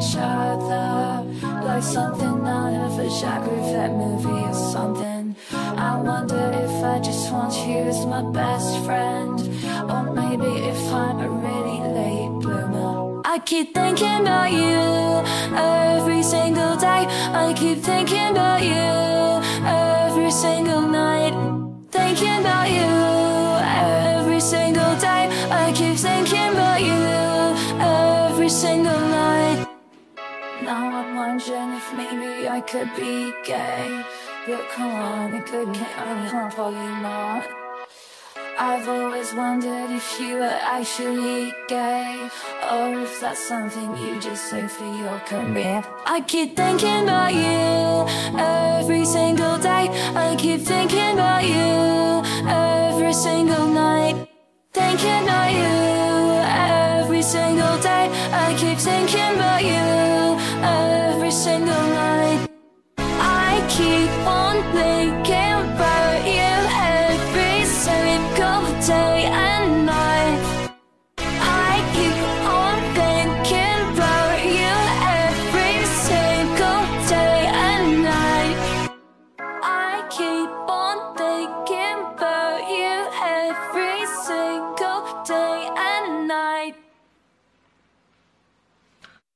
each other, like something out of a Jacques Rivette movie or something. I wonder if I just want you as my best friend, or maybe if I'm a really late bloomer. I keep thinking about you every single day. I keep thinking about you every single night. Thinking about you every single day. I keep thinking about you every single night. Now I'm wondering if maybe I could be gay, but come on, it could get probably not. I've always wondered if you were actually gay, or if that's something you just say for your career. I keep thinking about you every single day. I keep thinking about you every single night. Thinking about you every single day. I keep thinking about you every single night. I keep on thinking